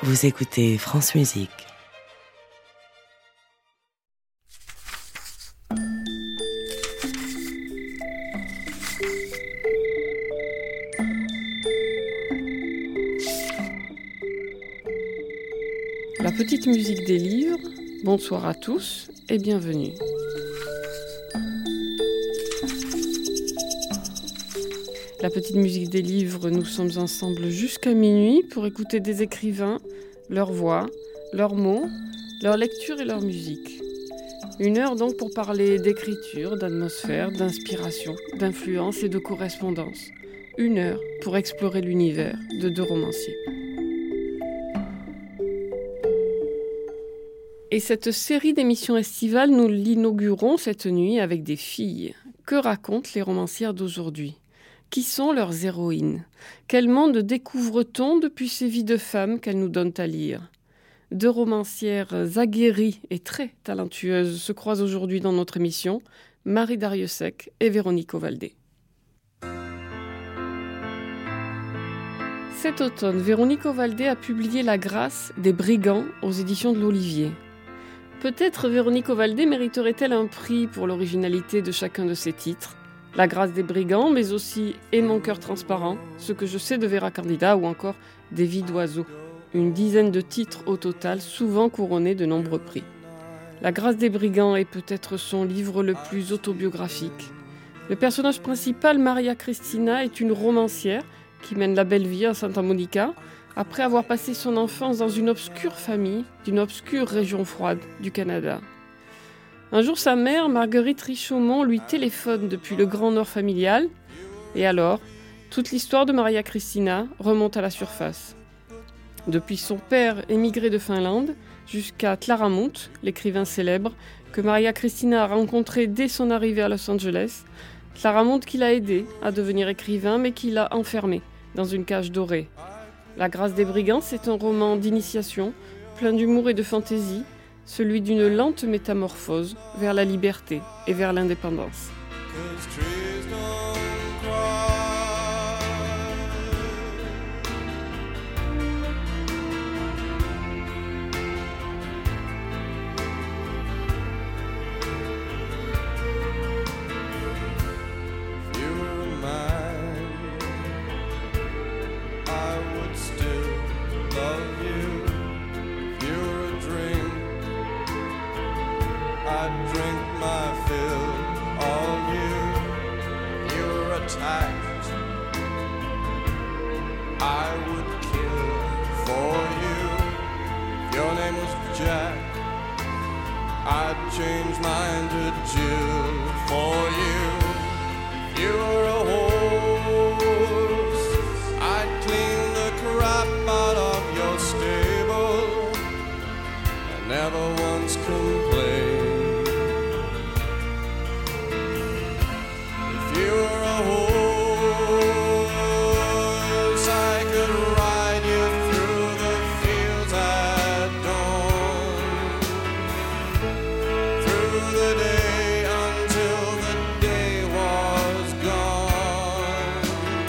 Vous écoutez France Musique. La petite musique des livres, bonsoir à tous et bienvenue. La petite musique des livres, nous sommes ensemble jusqu'à minuit pour écouter des écrivains, leurs voix, leurs mots, leur lecture et leur musique. 1 heure donc pour parler d'écriture, d'atmosphère, d'inspiration, d'influence et de correspondance. 1 heure pour explorer l'univers de 2 romanciers. Et cette série d'émissions estivales, nous l'inaugurons cette nuit avec des filles. Que racontent les romancières d'aujourd'hui ? Qui sont leurs héroïnes ? Quel monde découvre-t-on depuis ces vies de femmes qu'elles nous donnent à lire ? 2 romancières aguerries et très talentueuses se croisent aujourd'hui dans notre émission, Marie Darrieussecq et Véronique Ovaldé. Cet automne, Véronique Ovaldé a publié La Grâce des brigands aux éditions de l'Olivier. Peut-être Véronique Ovaldé mériterait-elle un prix pour l'originalité de chacun de ses titres. La Grâce des brigands, mais aussi Et mon cœur transparent, Ce que je sais de Vera Candida ou encore Des vies d'oiseaux. 10 de titres au total, souvent couronnés de nombreux prix. La Grâce des brigands est peut-être son livre le plus autobiographique. Le personnage principal, Maria Cristina, est une romancière qui mène la belle vie à Santa Monica, après avoir passé son enfance dans une obscure famille d'une obscure région froide du Canada. Un jour, sa mère, Marguerite Richaumont, lui téléphone depuis le Grand Nord familial. Et alors, toute l'histoire de Maria Cristina remonte à la surface. Depuis son père émigré de Finlande, jusqu'à Claramunt, l'écrivain célèbre, que Maria Cristina a rencontré dès son arrivée à Los Angeles. Claramunt qui l'a aidé à devenir écrivain, mais qui l'a enfermé dans une cage dorée. La Grâce des brigands, c'est un roman d'initiation, plein d'humour et de fantaisie, celui d'une lente métamorphose vers la liberté et vers l'indépendance. Change mine to Jill for you. You were a horse, I'd clean the crap out of your stable. I never once complained. If you were a horse, I could ride you through the fields at dawn. The day until the day was gone.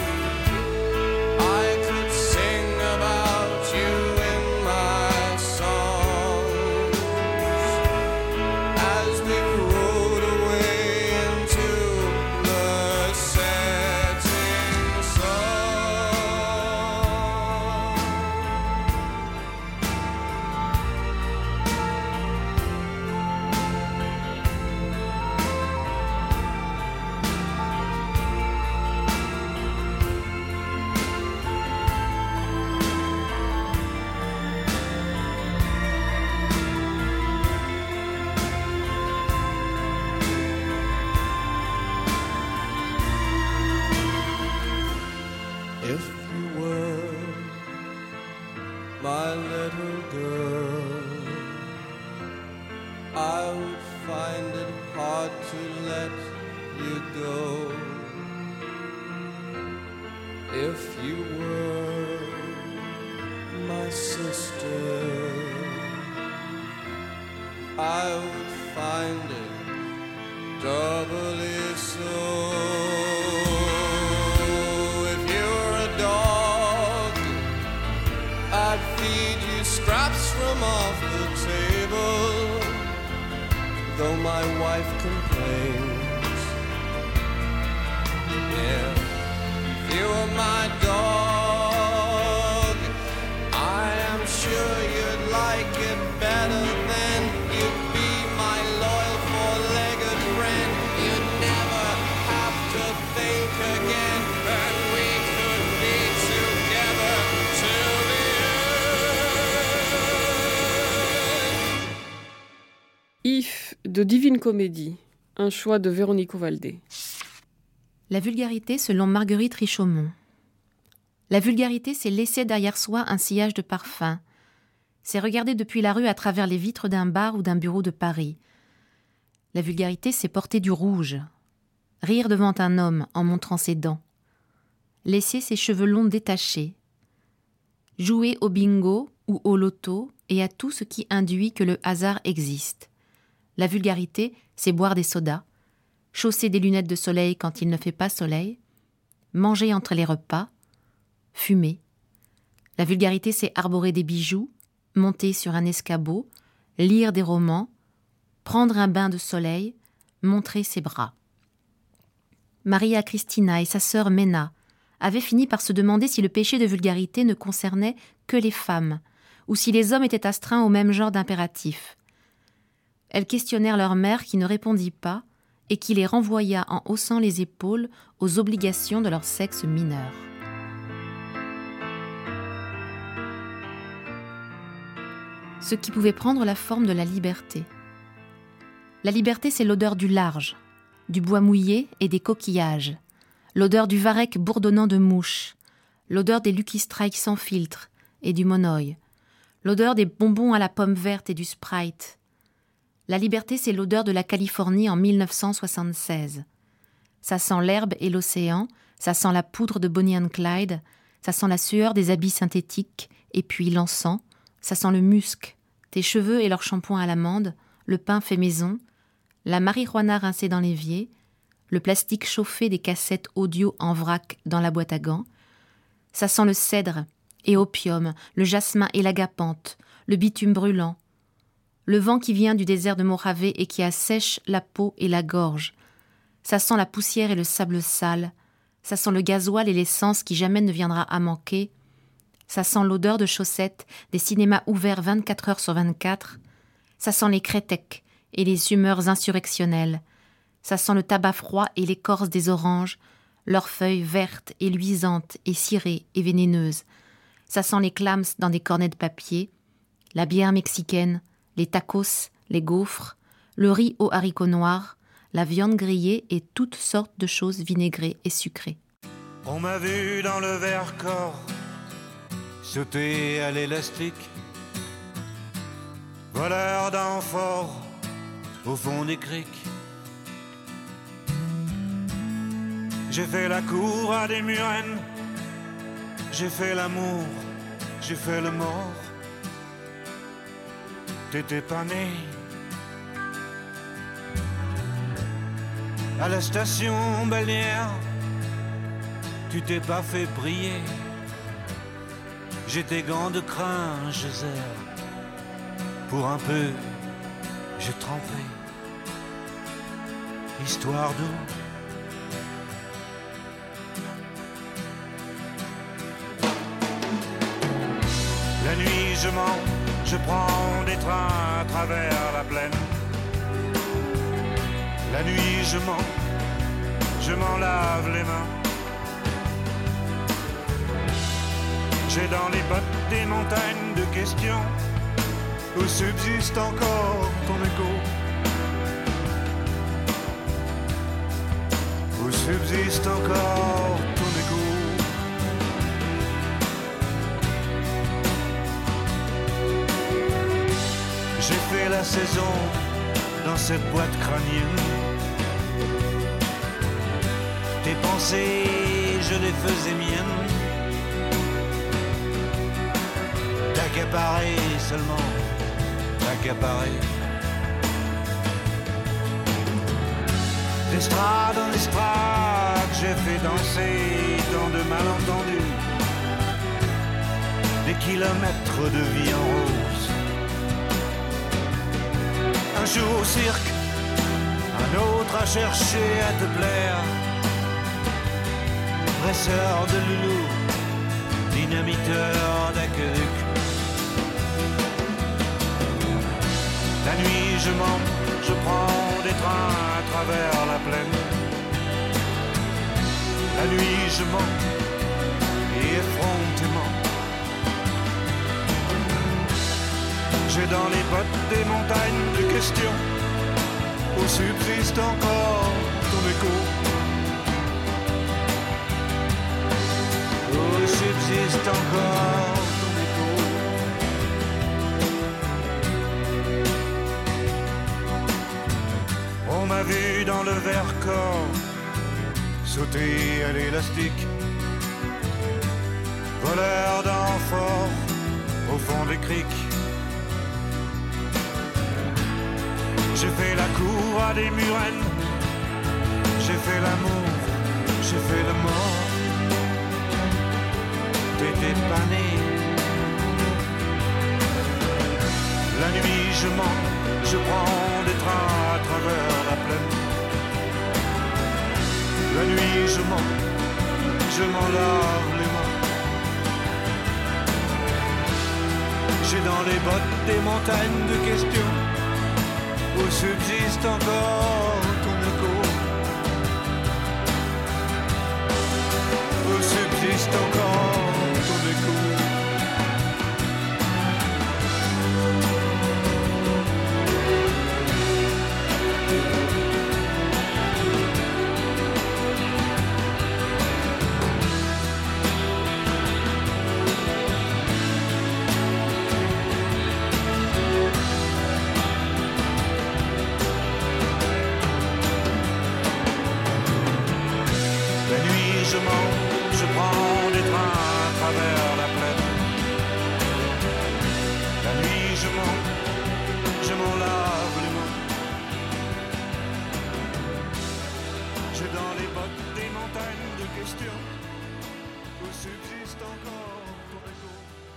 I could sing about you in my songs as we rode away into the setting sun. If you were my little girl, I would find it hard to let you go. If you were my sister, I would find it doubly so. If you're a dog, I'd feed you the table, though my wife complains. Yeah, if you were my dog, I am sure you'd like it better than you'd be my loyal four-legged friend. You'd never have to think again, and we could be together till the end. If de Divine Comédie, un choix de Véronique Ovaldé. La vulgarité selon Marguerite Richaumont. La vulgarité, c'est laisser derrière soi un sillage de parfum. C'est regarder depuis la rue à travers les vitres d'un bar ou d'un bureau de Paris. La vulgarité, c'est porter du rouge. Rire devant un homme en montrant ses dents. Laisser ses cheveux longs détachés. Jouer au bingo ou au loto et à tout ce qui induit que le hasard existe. La vulgarité, c'est boire des sodas, chausser des lunettes de soleil quand il ne fait pas soleil, manger entre les repas, fumer. La vulgarité, c'est arborer des bijoux, monter sur un escabeau, lire des romans, prendre un bain de soleil, montrer ses bras. Maria Cristina et sa sœur Mena avaient fini par se demander si le péché de vulgarité ne concernait que les femmes, ou si les hommes étaient astreints au même genre d'impératif. Elles questionnèrent leur mère qui ne répondit pas et qui les renvoya en haussant les épaules aux obligations de leur sexe mineur. Ce qui pouvait prendre la forme de la liberté. La liberté, c'est l'odeur du large, du bois mouillé et des coquillages, l'odeur du varech bourdonnant de mouches, l'odeur des Lucky Strike sans filtre et du Monoï, l'odeur des bonbons à la pomme verte et du Sprite. La liberté, c'est l'odeur de la Californie en 1976. Ça sent l'herbe et l'océan, ça sent la poudre de Bonnie and Clyde, ça sent la sueur des habits synthétiques, et puis l'encens, ça sent le musc, tes cheveux et leur shampoing à l'amande, le pain fait maison, la marijuana rincée dans l'évier, le plastique chauffé des cassettes audio en vrac dans la boîte à gants. Ça sent le cèdre et opium, le jasmin et l'agapanthe, le bitume brûlant, le vent qui vient du désert de Mojave et qui assèche la peau et la gorge. Ça sent la poussière et le sable sale. Ça sent le gasoil et l'essence qui jamais ne viendra à manquer. Ça sent l'odeur de chaussettes des cinémas ouverts 24 heures sur 24. Ça sent les crétecs et les humeurs insurrectionnelles. Ça sent le tabac froid et l'écorce des oranges, leurs feuilles vertes et luisantes et cirées et vénéneuses. Ça sent les clams dans des cornets de papier, la bière mexicaine, les tacos, les gaufres, le riz aux haricots noirs, la viande grillée et toutes sortes de choses vinaigrées et sucrées. On m'a vu dans le Vercors sauter à l'élastique, voleur d'amphores au fond des criques. J'ai fait la cour à des murennes, j'ai fait l'amour, j'ai fait le mort. T'étais pas né. À la station balnéaire, tu t'es pas fait briller. J'ai tes gants de crin, je serre. Pour un peu, j'ai trempé. Histoire d'eau. La nuit je mens, je prends des trains à travers la plaine. La nuit je mens, je m'en lave les mains. J'ai dans les bottes des montagnes de questions où subsiste encore ton écho. Où subsiste encore ton écho. J'ai fait la saison dans cette boîte crânienne. Tes pensées, je les faisais miennes. T'accaparer seulement, t'accaparer. D'estrade en estrade, j'ai fait danser tant de malentendus. Des kilomètres de vie en rose, Un jour au cirque, un autre à chercher à te plaire. Presseur de loulou, dynamiteur d'aqueduc. La nuit je mens, je prends des trains à travers la plaine. La nuit je mens et effrontément. J'ai dans les bottes des montagnes de questions où subsiste encore ton écho. Où subsiste encore ton écho. On m'a vu dans le Vercors sauter à l'élastique, voleur d'amphores au fond des criques. J'ai fait la cour à des murennes, j'ai fait l'amour, j'ai fait le mort. T'étais pas né. La nuit je mens, je prends des trains à travers la plaine. La nuit je mens, je m'en lave les mains. J'ai dans les bottes des montagnes de questions où subsiste encore ton écho. Où subsiste encore ton écho. Je mens, je prends des trains à travers la plaine. La nuit je mens, je m'en lave les mains. J'ai dans les bottes des montagnes de questions où subsiste encore ton écho.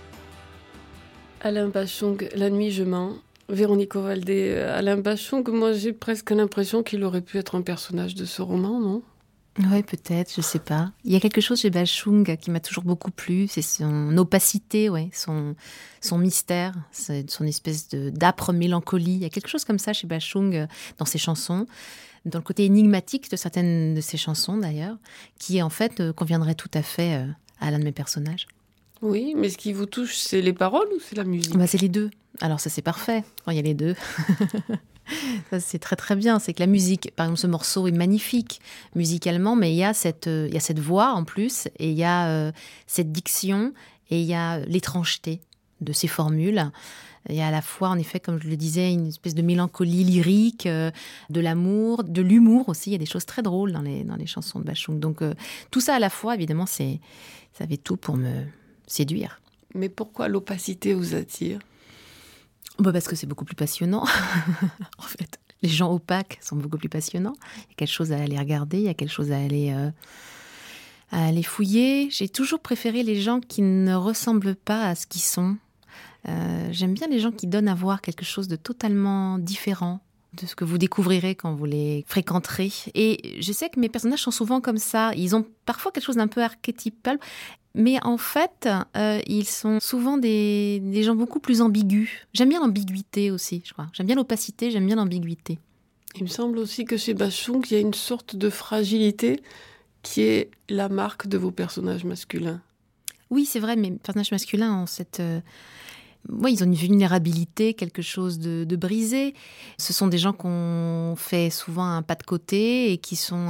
Alain Bachung, La nuit je mens. Véronique Ovaldé, Alain Bachung, moi j'ai presque l'impression qu'il aurait pu être un personnage de ce roman, non ? Oui, peut-être, je sais pas. Il y a quelque chose chez Bachung qui m'a toujours beaucoup plu, c'est son opacité, ouais, son mystère, c'est son espèce d'âpre mélancolie. Il y a quelque chose comme ça chez Bachung dans ses chansons, dans le côté énigmatique de certaines de ses chansons d'ailleurs, qui en fait conviendrait tout à fait à l'un de mes personnages. Oui, mais ce qui vous touche, c'est les paroles ou c'est la musique ? Bah, c'est les deux. Alors ça c'est parfait, quand il y a les deux. Ça, c'est très très bien. C'est que la musique, par exemple, ce morceau est magnifique musicalement, mais il y a cette voix en plus, et il y a cette diction, et il y a l'étrangeté de ces formules. Il y a à la fois, en effet, comme je le disais, une espèce de mélancolie lyrique, de l'amour, de l'humour aussi. Il y a des choses très drôles dans les chansons de Bachung. Donc tout ça à la fois, évidemment, ça avait tout pour me séduire. Mais pourquoi l'opacité vous attire ? Bah parce que c'est beaucoup plus passionnant. En fait, les gens opaques sont beaucoup plus passionnants. Il y a quelque chose à aller regarder, il y a quelque chose à aller fouiller. J'ai toujours préféré les gens qui ne ressemblent pas à ce qu'ils sont. J'aime bien les gens qui donnent à voir quelque chose de totalement différent de ce que vous découvrirez quand vous les fréquenterez. Et je sais que mes personnages sont souvent comme ça. Ils ont parfois quelque chose d'un peu archétypal. Mais en fait, ils sont souvent des gens beaucoup plus ambigus. J'aime bien l'ambiguïté aussi, je crois. J'aime bien l'opacité, j'aime bien l'ambiguïté. Il me semble aussi que chez Bachung, il y a une sorte de fragilité qui est la marque de vos personnages masculins. Oui, c'est vrai, mes personnages masculins ont cette... ils ont une vulnérabilité, quelque chose de brisé. Ce sont des gens qu'on fait souvent un pas de côté et qui sont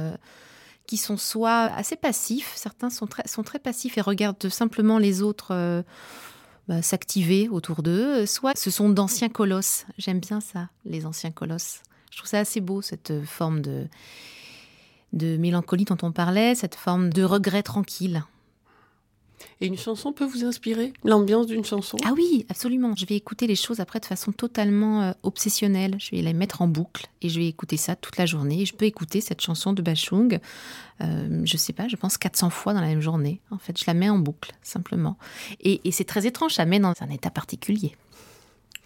soit assez passifs, certains sont très passifs et regardent simplement les autres s'activer autour d'eux, soit ce sont d'anciens colosses. J'aime bien ça, les anciens colosses. Je trouve ça assez beau, cette forme de mélancolie dont on parlait, cette forme de regret tranquille. Et une chanson peut vous inspirer ? L'ambiance d'une chanson ? Ah oui, absolument. Je vais écouter les choses après de façon totalement obsessionnelle. Je vais les mettre en boucle et je vais écouter ça toute la journée. Et je peux écouter cette chanson de Bachung, je sais pas, je pense 400 fois dans la même journée. En fait, je la mets en boucle, simplement. Et c'est très étrange, ça met dans un état particulier.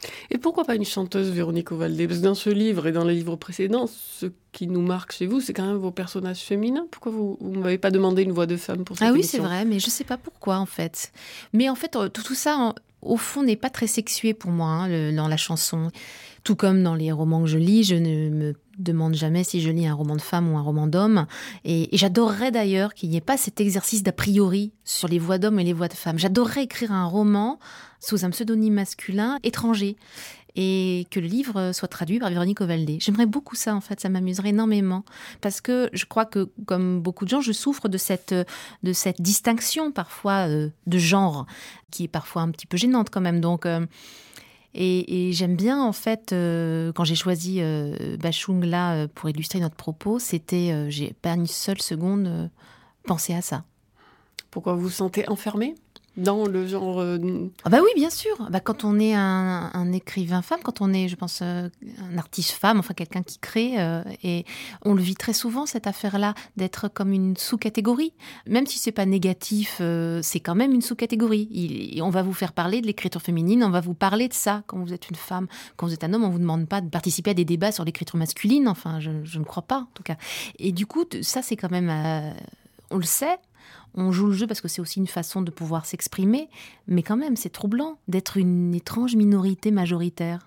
Et pourquoi pas une chanteuse, Véronique Ovaldé? Parce que dans ce livre et dans les livres précédents, ce qui nous marque chez vous, c'est quand même vos personnages féminins. Pourquoi vous ne m'avez pas demandé une voix de femme pour cette Ah oui, émission? c'est vrai, mais je ne sais pas pourquoi en fait. Mais en fait, tout ça, au fond, n'est pas très sexué pour moi dans la chanson. Tout comme dans les romans que je lis, je ne me demande jamais si je lis un roman de femme ou un roman d'homme. Et j'adorerais d'ailleurs qu'il n'y ait pas cet exercice d'a priori sur les voix d'hommes et les voix de femmes. J'adorerais écrire un roman sous un pseudonyme masculin étranger et que le livre soit traduit par Véronique Ovaldé. J'aimerais beaucoup ça, en fait, ça m'amuserait énormément. Parce que je crois que, comme beaucoup de gens, je souffre de cette distinction parfois de genre, qui est parfois un petit peu gênante quand même. Donc, et j'aime bien, en fait, quand j'ai choisi Bashung là pour illustrer notre propos, c'était, j'ai pas une seule seconde pensé à ça. Pourquoi vous vous sentez enfermée dans le genre... Ah bah oui, bien sûr. Bah, quand on est un écrivain femme, quand on est, je pense, un artiste femme, enfin quelqu'un qui crée, et on le vit très souvent, cette affaire-là, d'être comme une sous-catégorie. Même si c'est pas négatif, c'est quand même une sous-catégorie. Et on va vous faire parler de l'écriture féminine, on va vous parler de ça. Quand vous êtes une femme, quand vous êtes un homme, on vous demande pas de participer à des débats sur l'écriture masculine. Enfin, je ne crois pas, en tout cas. Et du coup, ça, c'est quand même... on le sait. On joue le jeu parce que c'est aussi une façon de pouvoir s'exprimer, mais quand même, c'est troublant d'être une étrange minorité majoritaire.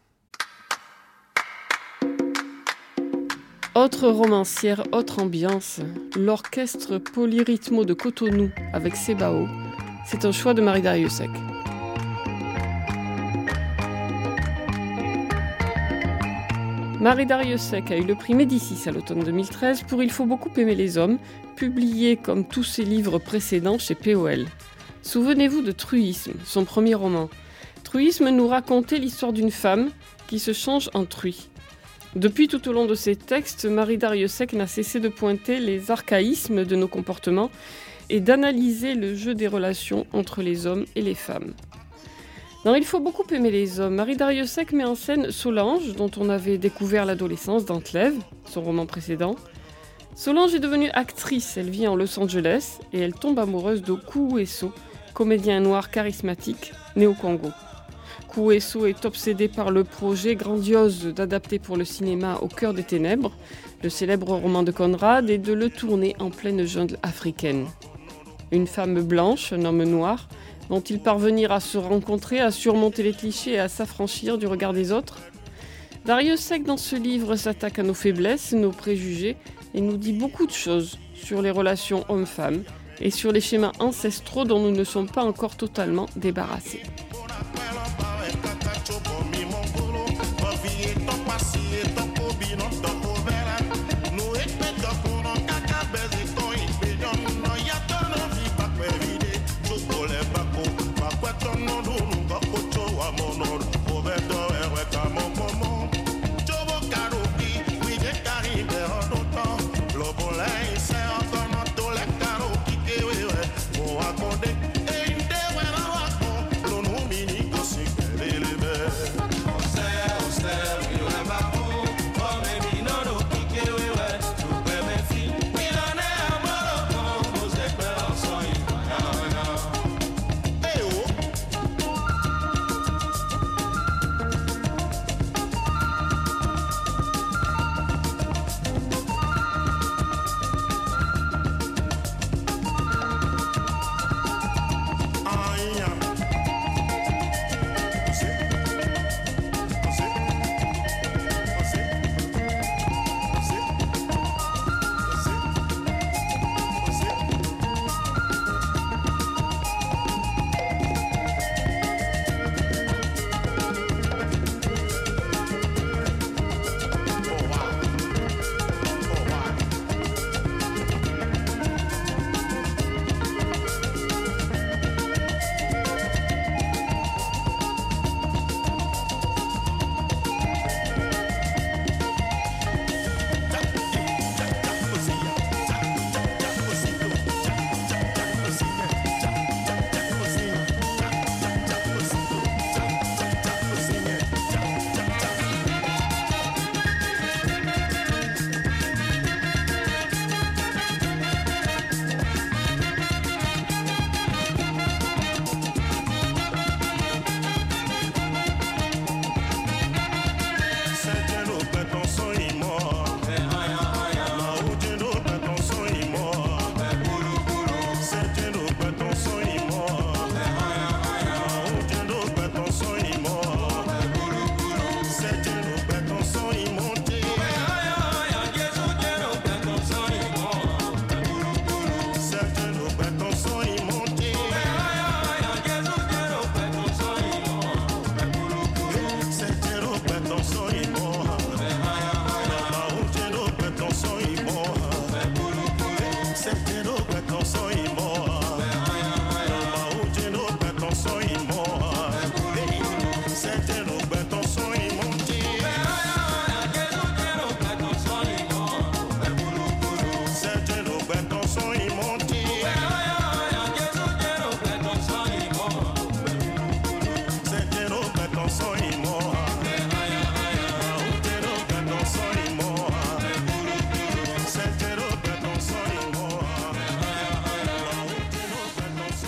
Autre romancière, autre ambiance, l'orchestre polyrythmo de Cotonou avec Sebao. C'est un choix de Marie Dariussec. Marie Dariussec a eu le prix Médicis à l'automne 2013 pour Il faut beaucoup aimer les hommes, publié comme tous ses livres précédents chez POL. Souvenez-vous de Truisme, son premier roman. Truisme nous racontait l'histoire d'une femme qui se change en truie. Depuis, tout au long de ses textes, Marie Dariussec n'a cessé de pointer les archaïsmes de nos comportements et d'analyser le jeu des relations entre les hommes et les femmes. Dans Il faut beaucoup aimer les hommes, Marie Dariussec met en scène Solange, dont on avait découvert l'adolescence dans Clèves, son roman précédent. Solange est devenue actrice, elle vit en Los Angeles et elle tombe amoureuse de Kuueso, comédien noir charismatique, né au Congo. Kuueso est obsédé par le projet grandiose d'adapter pour le cinéma Au cœur des ténèbres, le célèbre roman de Conrad, et de le tourner en pleine jungle africaine. Une femme blanche, un homme noir, vont-ils parvenir à se rencontrer, à surmonter les clichés et à s'affranchir du regard des autres? Dariussec, dans ce livre, s'attaque à nos faiblesses, nos préjugés, et nous dit beaucoup de choses sur les relations hommes-femmes et sur les schémas ancestraux dont nous ne sommes pas encore totalement débarrassés.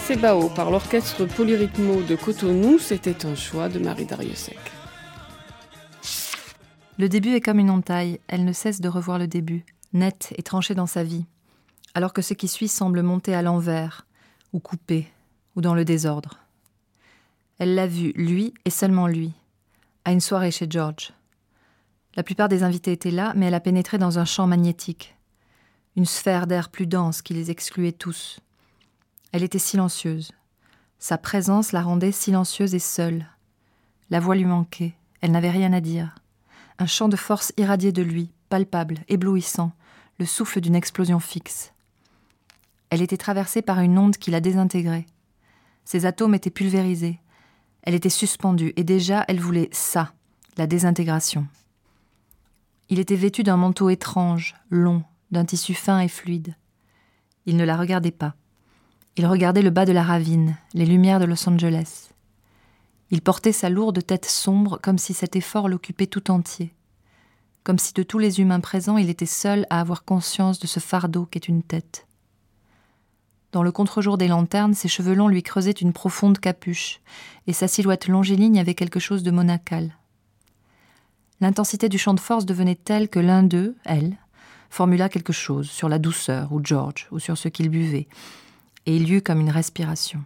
Sebao par l'orchestre polyrythmo de Cotonou, c'était un choix de Marie Darrieussecq. Le début est comme une entaille, elle ne cesse de revoir le début, net et tranché dans sa vie, alors que ce qui suit semble monter à l'envers, ou coupé, ou dans le désordre. Elle l'a vu, lui et seulement lui, à une soirée chez George. La plupart des invités étaient là, mais elle a pénétré dans un champ magnétique, une sphère d'air plus dense qui les excluait tous. Elle était silencieuse. Sa présence la rendait silencieuse et seule. La voix lui manquait, elle n'avait rien à dire. Un champ de force irradié de lui, palpable, éblouissant, le souffle d'une explosion fixe. Elle était traversée par une onde qui la désintégrait. Ses atomes étaient pulvérisés. Elle était suspendue et déjà elle voulait ça, la désintégration. Il était vêtu d'un manteau étrange, long, d'un tissu fin et fluide. Il ne la regardait pas. Il regardait le bas de la ravine, les lumières de Los Angeles. Il portait sa lourde tête sombre comme si cet effort l'occupait tout entier. Comme si de tous les humains présents, il était seul à avoir conscience de ce fardeau qu'est une tête. Dans le contre-jour des lanternes, ses cheveux longs lui creusaient une profonde capuche, et sa silhouette longiligne avait quelque chose de monacal. L'intensité du champ de force devenait telle que l'un d'eux, elle, formula quelque chose sur la douceur, ou George, ou sur ce qu'il buvait, et il y eut comme une respiration.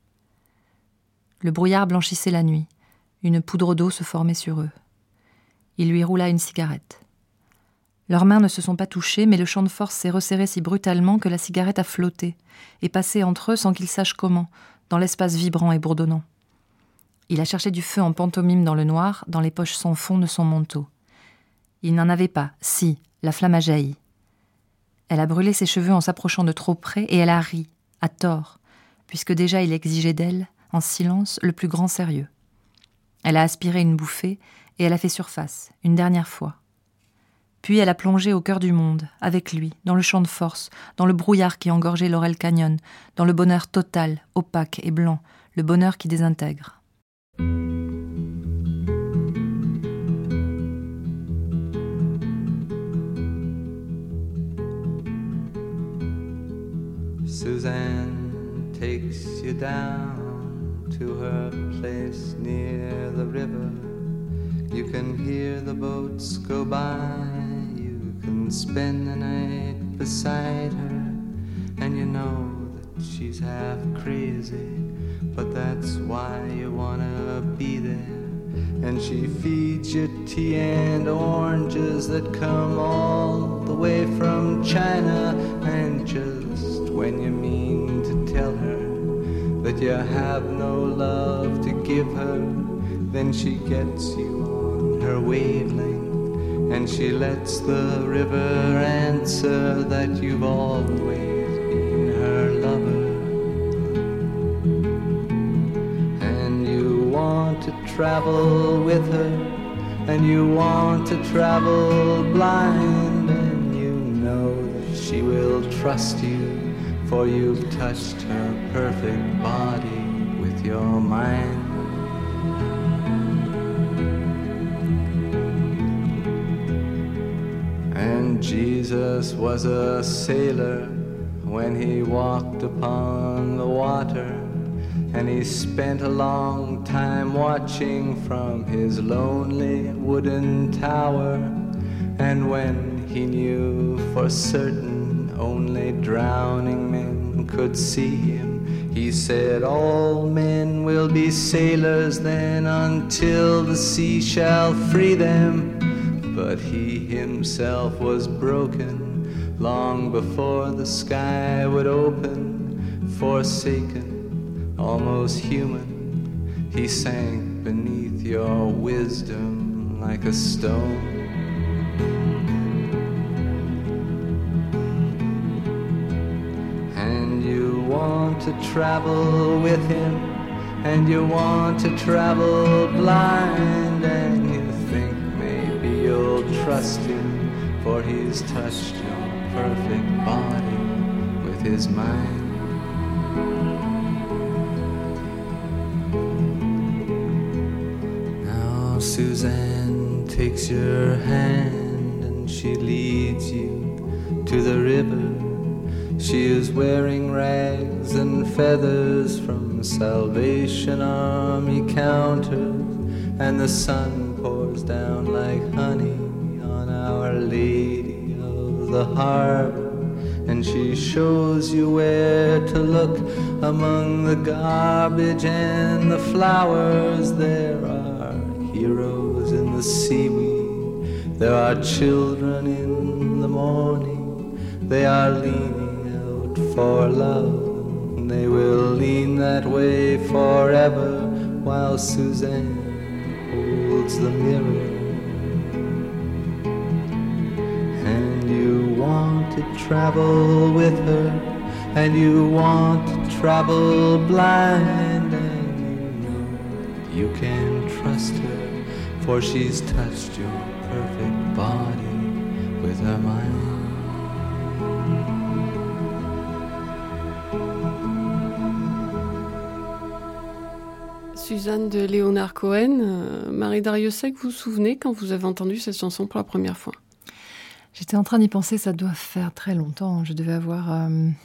Le brouillard blanchissait la nuit. Une poudre d'eau se formait sur eux. Il lui roula une cigarette. Leurs mains ne se sont pas touchées, mais le champ de force s'est resserré si brutalement que la cigarette a flotté et passé entre eux sans qu'ils sachent comment, dans l'espace vibrant et bourdonnant. Il a cherché du feu en pantomime dans le noir, dans les poches sans fond de son manteau. Il n'en avait pas. Si, la flamme a jailli. Elle a brûlé ses cheveux en s'approchant de trop près et elle a ri, à tort, puisque déjà il exigeait d'elle, en silence, le plus grand sérieux. Elle a aspiré une bouffée et elle a fait surface, une dernière fois. Puis elle a plongé au cœur du monde, avec lui, dans le champ de force, dans le brouillard qui engorgeait Laurel Canyon, dans le bonheur total, opaque et blanc, le bonheur qui désintègre. Suzanne takes you down to her place near the river. You can hear the boats go by. You can spend the night beside her. And you know that she's half crazy, but that's why you wanna be there. And she feeds you tea and oranges that come all the way from China. And just when you mean to tell her that you have no love to give her, then she gets you on her wavelength, and she lets the river answer that you've always been her lover. And you want to travel with her, and you want to travel blind, and you know that she will trust you, for you've touched her perfect body with your mind. And Jesus was a sailor when he walked upon the water, and he spent a long time watching from his lonely wooden tower. And when he knew for certain only drowning men could see him, he said, all men will be sailors then until the sea shall free them. But he himself was broken long before the sky would open. Forsaken, almost human, he sank beneath your wisdom like a stone. And you want to travel with him, and you want to travel blind, and you think maybe you'll trust him, for he's touched your perfect body with his mind. Now Suzanne takes your hand and she leads you to the river. She is wearing rags wings and feathers from Salvation Army counters, and the sun pours down like honey on Our Lady of the Harbor. And she shows you where to look among the garbage and the flowers. There are heroes in the seaweed, there are children in the morning. They are leaning out for love, they will lean that way forever, while Suzanne holds the mirror. Want to travel with her, and you want to travel blind, and you know you can trust her, for she's touched your perfect body with her mind. Suzanne de Leonard Cohen, Marie Darrieussecq, vous vous souvenez quand vous avez entendu cette chanson pour la première fois? J'étais en train d'y penser, ça doit faire très longtemps. Je devais avoir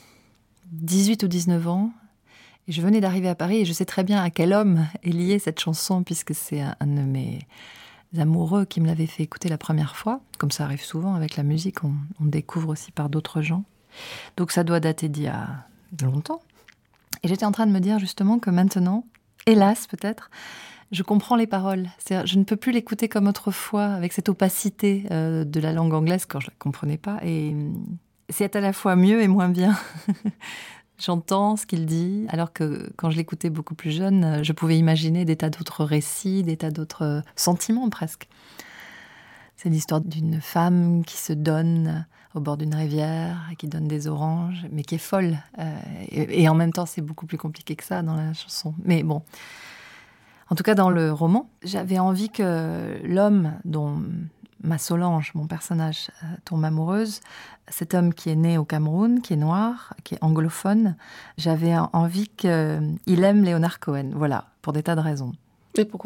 18 ou 19 ans. Et je venais d'arriver à Paris et je sais très bien à quel homme est liée cette chanson, puisque c'est un de mes amoureux qui me l'avait fait écouter la première fois. Comme ça arrive souvent avec la musique, on découvre aussi par d'autres gens. Donc ça doit dater d'il y a longtemps. Et j'étais en train de me dire justement que maintenant, hélas peut-être, je comprends les paroles. C'est-à-dire, je ne peux plus l'écouter comme autrefois, avec cette opacité de la langue anglaise quand je ne la comprenais pas. Et c'est à la fois mieux et moins bien. J'entends ce qu'il dit, alors que quand je l'écoutais beaucoup plus jeune, je pouvais imaginer des tas d'autres récits, des tas d'autres sentiments presque. C'est l'histoire d'une femme qui se donne au bord d'une rivière, qui donne des oranges, mais qui est folle. Et en même temps, c'est beaucoup plus compliqué que ça dans la chanson. Mais bon... En tout cas, dans le roman, j'avais envie que l'homme dont ma Solange, mon personnage, tombe amoureuse, cet homme qui est né au Cameroun, qui est noir, qui est anglophone, j'avais envie qu'il aime Leonard Cohen. Voilà, pour des tas de raisons. Et pourquoi ?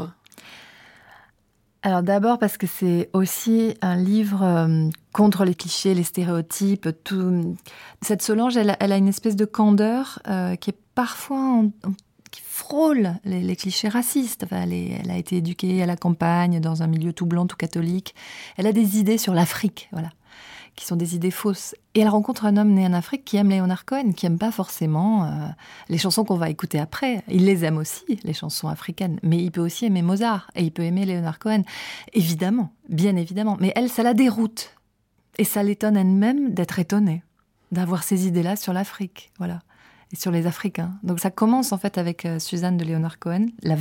Alors d'abord parce que c'est aussi un livre contre les clichés, les stéréotypes. Tout. Cette Solange, elle a une espèce de candeur qui est parfois... qui frôle les clichés racistes. Enfin, elle a été éduquée à la campagne, dans un milieu tout blanc, tout catholique. Elle a des idées sur l'Afrique, voilà, qui sont des idées fausses. Et elle rencontre un homme né en Afrique qui aime Leonard Cohen, qui n'aime pas forcément les chansons qu'on va écouter après. Il les aime aussi, les chansons africaines. Mais il peut aussi aimer Mozart, et il peut aimer Leonard Cohen. Évidemment, bien évidemment. Mais elle, ça la déroute. Et ça l'étonne elle-même d'être étonnée, d'avoir ces idées-là sur l'Afrique, voilà. Et sur les Africains. Donc ça commence en fait avec Suzanne de Leonard Cohen, la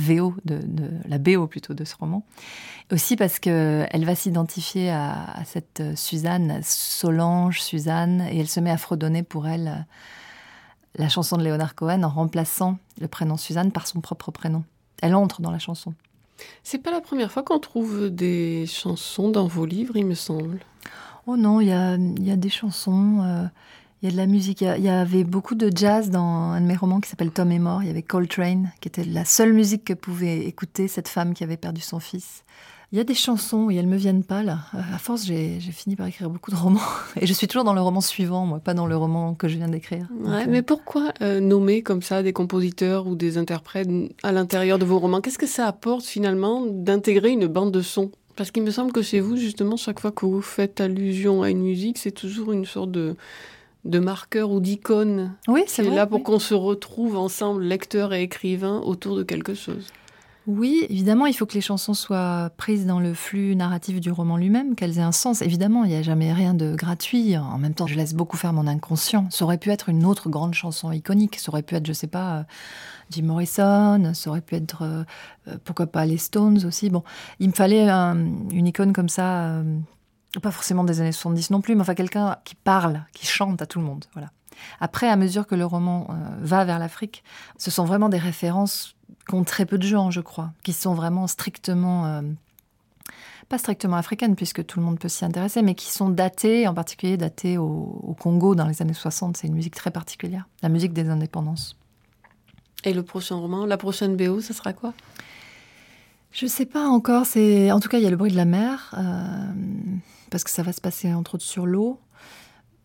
BO plutôt de ce roman. Aussi parce qu'elle va s'identifier à cette Suzanne, Solange, Suzanne, et elle se met à fredonner pour elle la chanson de Leonard Cohen en remplaçant le prénom Suzanne par son propre prénom. Elle entre dans la chanson. C'est pas la première fois qu'on trouve des chansons dans vos livres, il me semble. Oh non, il y a des chansons... Il y a de la musique. Il y avait beaucoup de jazz dans un de mes romans qui s'appelle Tom est mort. Il y avait Coltrane, qui était la seule musique que pouvait écouter cette femme qui avait perdu son fils. Il y a des chansons, et elles ne me viennent pas, là. À force, j'ai fini par écrire beaucoup de romans. Et je suis toujours dans le roman suivant, moi, pas dans le roman que je viens d'écrire. Ouais, mais pourquoi nommer comme ça des compositeurs ou des interprètes à l'intérieur de vos romans ? Qu'est-ce que ça apporte, finalement, d'intégrer une bande de sons ? Parce qu'il me semble que chez vous, justement, chaque fois que vous faites allusion à une musique, c'est toujours une sorte de marqueur ou d'icône, oui, c'est vrai, là pour oui. qu'on se retrouve ensemble, lecteur et écrivain, autour de quelque chose. Oui, évidemment, il faut que les chansons soient prises dans le flux narratif du roman lui-même, qu'elles aient un sens. Évidemment, il n'y a jamais rien de gratuit. En même temps, je laisse beaucoup faire mon inconscient. Ça aurait pu être une autre grande chanson iconique. Ça aurait pu être, je sais pas, Jim Morrison. Ça aurait pu être, pourquoi pas, les Stones aussi. Bon, il me fallait une icône comme ça... pas forcément des années 70 non plus, mais enfin quelqu'un qui parle, qui chante à tout le monde. Voilà. Après, à mesure que le roman va vers l'Afrique, ce sont vraiment des références qu'ont très peu de gens, je crois, qui sont vraiment strictement, pas strictement africaines, puisque tout le monde peut s'y intéresser, mais qui sont datées, en particulier datées au Congo dans les années 60. C'est une musique très particulière, la musique des indépendances. Et le prochain roman, la prochaine BO, ça sera quoi ? Je sais pas encore. En tout cas, il y a le bruit de la mer, parce que ça va se passer entre autres sur l'eau.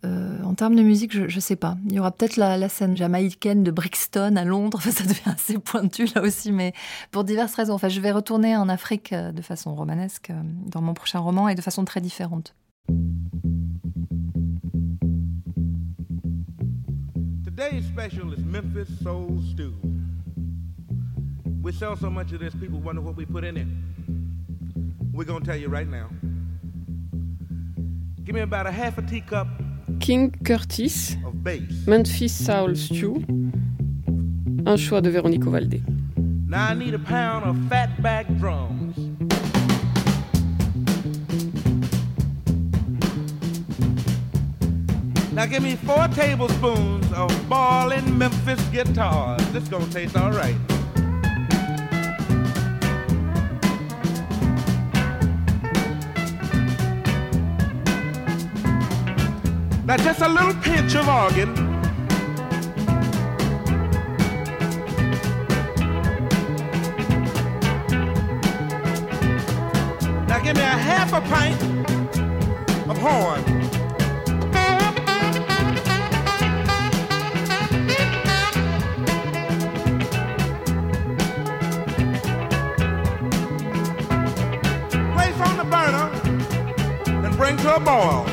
En termes de musique, je sais pas. Il y aura peut-être la scène jamaïcaine de Brixton à Londres. Enfin, ça devient assez pointu là aussi, mais pour diverses raisons. Enfin, je vais retourner en Afrique de façon romanesque dans mon prochain roman et de façon très différente. Today's special is Memphis Soul Stew. We sell so much of this, people wonder what we put in it. We're gonna tell you right now. Give me about a half a teacup King Curtis, of bass. Memphis Soul Stew, un choix de Véronique Ovaldé. Now I need a pound of fatback drums. Now give me 4 tablespoons of ballin' Memphis guitars. This gonna taste all right. Now just a little pinch of organ. Now give me a half a pint of horn. Place on the burner and bring to a boil.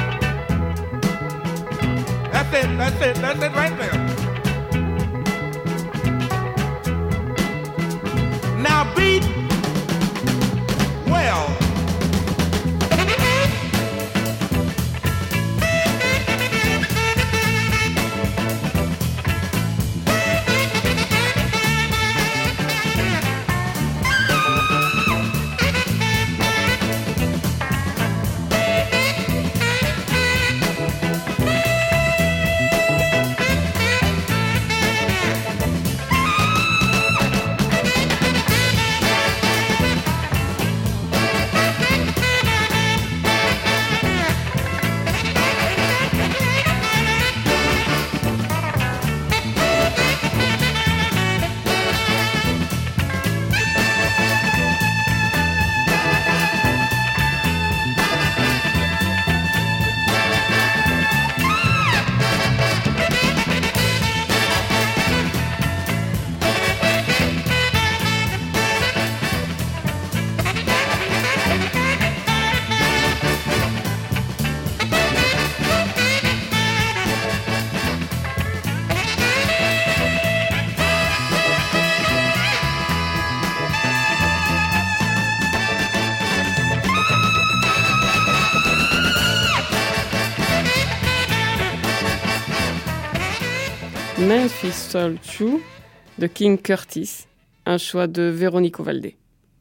That's it right there. Now beat well. Memphis Soul Stew de King Curtis, un choix de Véronique Ovaldé.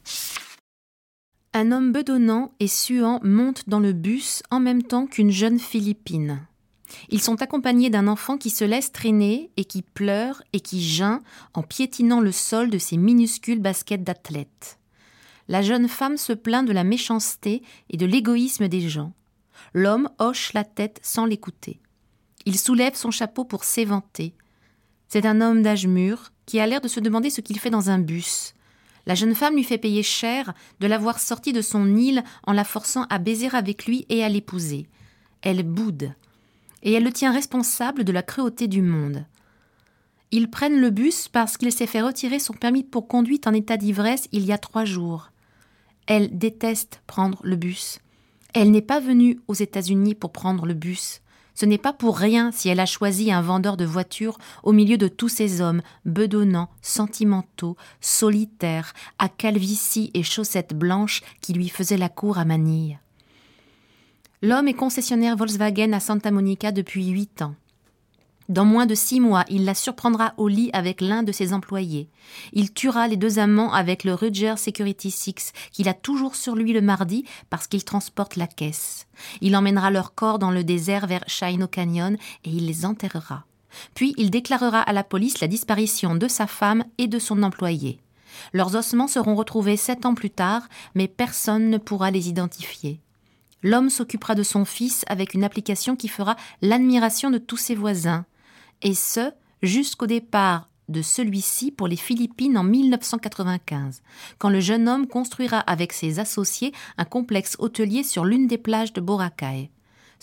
Un homme bedonnant et suant monte dans le bus en même temps qu'une jeune Philippine. Ils sont accompagnés d'un enfant qui se laisse traîner et qui pleure et qui geint en piétinant le sol de ses minuscules baskets d'athlète. La jeune femme se plaint de la méchanceté et de l'égoïsme des gens. L'homme hoche la tête sans l'écouter. Il soulève son chapeau pour s'éventer. C'est un homme d'âge mûr qui a l'air de se demander ce qu'il fait dans un bus. La jeune femme lui fait payer cher de l'avoir sorti de son île en la forçant à baiser avec lui et à l'épouser. Elle boude. Et elle le tient responsable de la cruauté du monde. Ils prennent le bus parce qu'il s'est fait retirer son permis pour conduite en état d'ivresse il y a 3 jours. Elle déteste prendre le bus. Elle n'est pas venue aux États-Unis pour prendre le bus. Ce n'est pas pour rien si elle a choisi un vendeur de voitures au milieu de tous ces hommes bedonnants, sentimentaux, solitaires, à calvitie et chaussettes blanches qui lui faisaient la cour à Manille. L'homme est concessionnaire Volkswagen à Santa Monica depuis 8 ans. Dans moins de 6 mois, il la surprendra au lit avec l'un de ses employés. Il tuera les 2 amants avec le Ruger Security 6 qu'il a toujours sur lui le mardi parce qu'il transporte la caisse. Il emmènera leurs corps dans le désert vers Chino Canyon et il les enterrera. Puis il déclarera à la police la disparition de sa femme et de son employé. Leurs ossements seront retrouvés 7 ans plus tard, mais personne ne pourra les identifier. L'homme s'occupera de son fils avec une application qui fera l'admiration de tous ses voisins. Et ce, jusqu'au départ de celui-ci pour les Philippines en 1995, quand le jeune homme construira avec ses associés un complexe hôtelier sur l'une des plages de Boracay.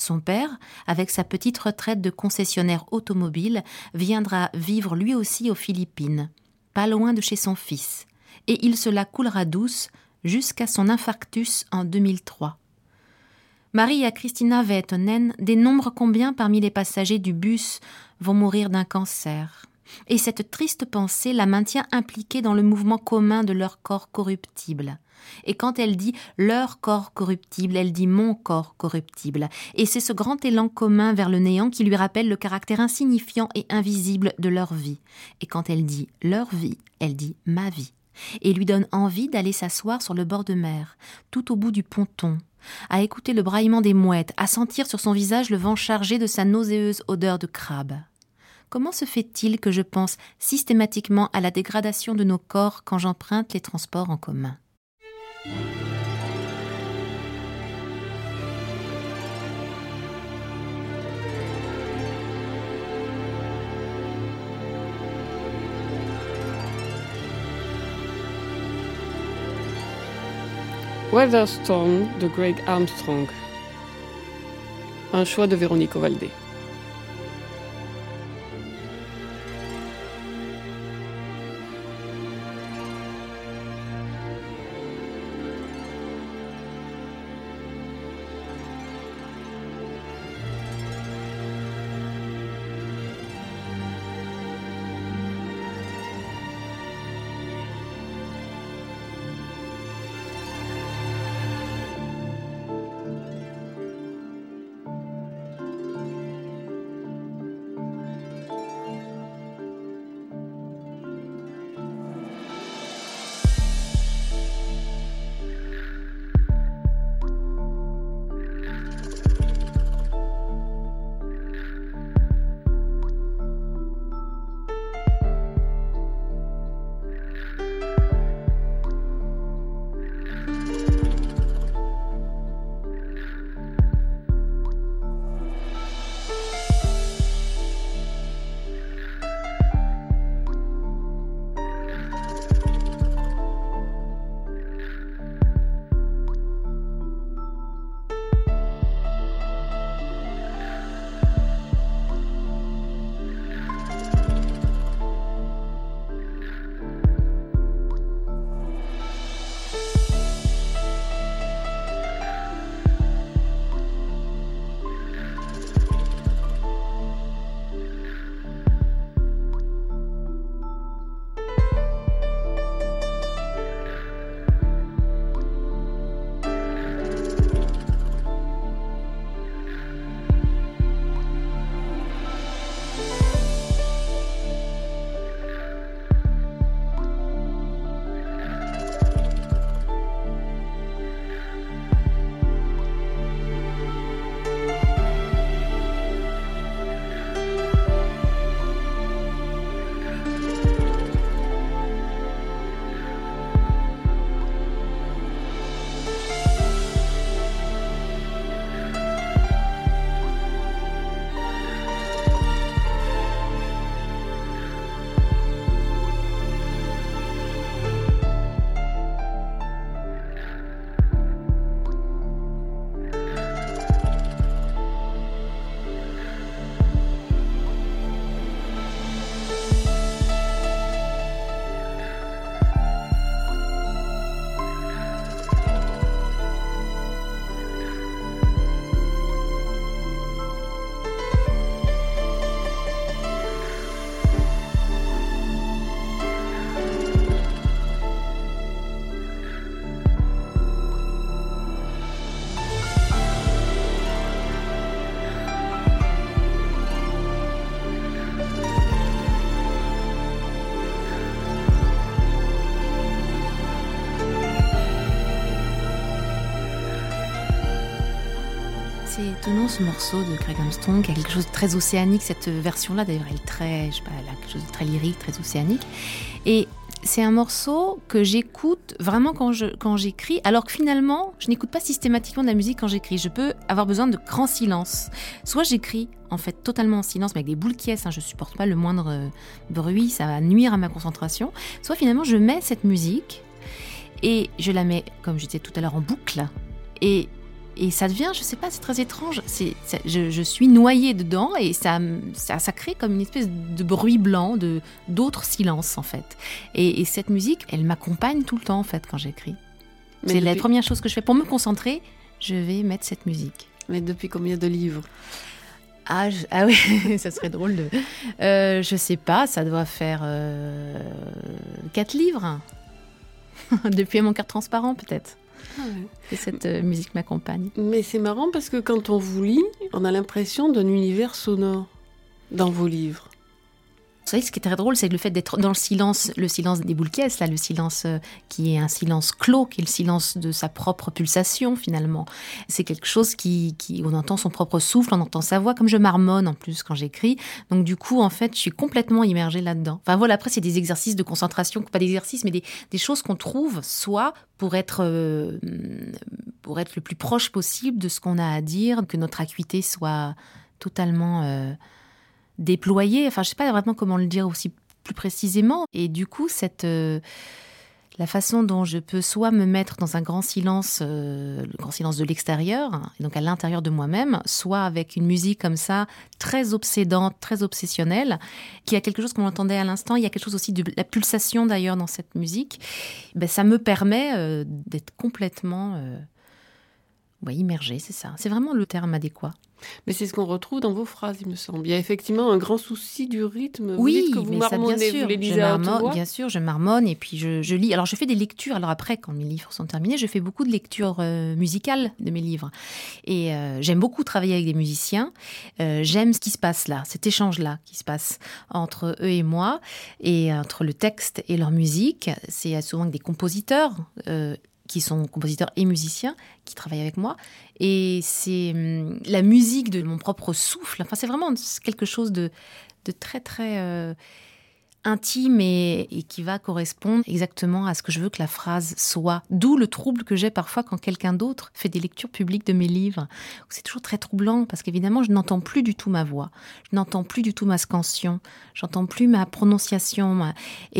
Son père, avec sa petite retraite de concessionnaire automobile, viendra vivre lui aussi aux Philippines, pas loin de chez son fils, et il se la coulera douce jusqu'à son infarctus en 2003. Maria Cristina Veetonen dénombre combien parmi les passagers du bus vont mourir d'un cancer. Et cette triste pensée la maintient impliquée dans le mouvement commun de leur corps corruptible. Et quand elle dit « leur corps corruptible », elle dit « mon corps corruptible ». Et c'est ce grand élan commun vers le néant qui lui rappelle le caractère insignifiant et invisible de leur vie. Et quand elle dit « leur vie », elle dit « ma vie ». Et lui donne envie d'aller s'asseoir sur le bord de mer, tout au bout du ponton, à écouter le braillement des mouettes, à sentir sur son visage le vent chargé de sa nauséeuse odeur de crabe. Comment se fait-il que je pense systématiquement à la dégradation de nos corps quand j'emprunte les transports en commun ? Weatherstone de Greg Armstrong. Un choix de Véronique Ovaldé. C'est étonnant ce morceau de Craig Armstrong, qui a quelque chose de très océanique, cette version-là d'ailleurs, elle a quelque chose de très lyrique, très océanique. Et c'est un morceau que j'écoute vraiment quand j'écris, alors que finalement, je n'écoute pas systématiquement de la musique quand j'écris. Je peux avoir besoin de grand silence. Soit j'écris en fait totalement en silence, mais avec des boules qui est, je supporte pas le moindre bruit, ça va nuire à ma concentration. Soit finalement, je mets cette musique et je la mets, comme je disais tout à l'heure, en boucle. Et Et ça devient, je sais pas, c'est très étrange. Je suis noyée dedans et ça crée comme une espèce de bruit blanc, d'autres silences en fait. Et cette musique, elle m'accompagne tout le temps en fait quand j'écris. C'est la première chose que je fais pour me concentrer. Je vais mettre cette musique. Mais depuis combien de livres ? Ah oui, ça serait drôle de... je sais pas, ça doit faire 4 livres. Depuis Mon cœur transparent, peut-être. Ah ouais. Et cette musique m'accompagne. Mais c'est marrant parce que quand on vous lit, on a l'impression d'un univers sonore dans vos livres. Vous savez, ce qui est très drôle, c'est le fait d'être dans le silence des boules caisses, là, le silence qui est un silence clos, qui est le silence de sa propre pulsation, finalement. C'est quelque chose qui on entend son propre souffle, on entend sa voix, comme je marmonne en plus quand j'écris. Donc du coup, en fait, je suis complètement immergée là-dedans. Enfin voilà, après, c'est des exercices de concentration, pas des exercices, mais des choses qu'on trouve, soit pour être le plus proche possible de ce qu'on a à dire, que notre acuité soit totalement... déployé, enfin je sais pas vraiment comment le dire aussi plus précisément, et du coup la façon dont je peux soit me mettre dans un grand silence, le grand silence de l'extérieur, et donc à l'intérieur de moi-même, soit avec une musique comme ça, très obsédante, très obsessionnelle, qui a quelque chose qu'on entendait à l'instant, il y a quelque chose aussi de la pulsation d'ailleurs dans cette musique, ça me permet d'être complètement immergée, c'est ça, c'est vraiment le terme adéquat. Mais c'est ce qu'on retrouve dans vos phrases, il me semble. Il y a effectivement un grand souci du rythme. Oui, vous dites que vous marmonnez, bien sûr, vous les lisez à haute voix. Bien sûr, je marmonne et puis je lis. Alors, je fais des lectures. Alors après, quand mes livres sont terminés, je fais beaucoup de lectures musicales de mes livres. Et j'aime beaucoup travailler avec des musiciens. J'aime ce qui se passe là, cet échange-là qui se passe entre eux et moi, et entre le texte et leur musique. C'est souvent des compositeurs qui sont compositeurs et musiciens, qui travaillent avec moi. Et c'est la musique de mon propre souffle. Enfin, c'est vraiment quelque chose de très, très intime et qui va correspondre exactement à ce que je veux que la phrase soit. D'où le trouble que j'ai parfois quand quelqu'un d'autre fait des lectures publiques de mes livres. C'est toujours très troublant parce qu'évidemment, je n'entends plus du tout ma voix. Je n'entends plus du tout ma scansion. J'entends plus ma prononciation.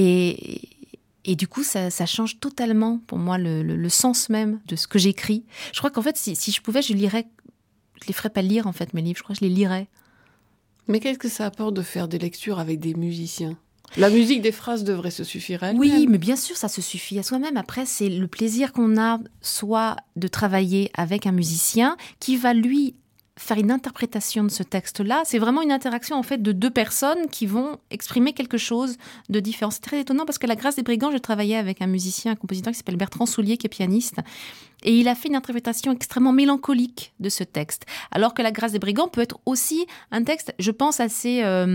Et du coup, ça change totalement, pour moi, le sens même de ce que j'écris. Je crois qu'en fait, si je pouvais, je les ferais pas lire, en fait, mes livres. Je crois que je les lirais. Mais qu'est-ce que ça apporte de faire des lectures avec des musiciens ? La musique des phrases devrait se suffire à elle-même. Oui, mais bien sûr, ça se suffit à soi-même. Après, c'est le plaisir qu'on a, soit de travailler avec un musicien qui va, lui, faire une interprétation de ce texte-là. C'est vraiment une interaction en fait de deux personnes qui vont exprimer quelque chose de différent. C'est très étonnant parce que La Grâce des Brigands, je travaillais avec un musicien, un compositeur qui s'appelle Bertrand Soulier, qui est pianiste, et il a fait une interprétation extrêmement mélancolique de ce texte. Alors que La Grâce des Brigands peut être aussi un texte, je pense, assez...